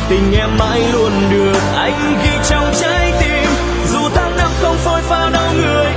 tình em mãi luôn được anh ghi trong trái tim, dù tháng năm không phôi pha đau người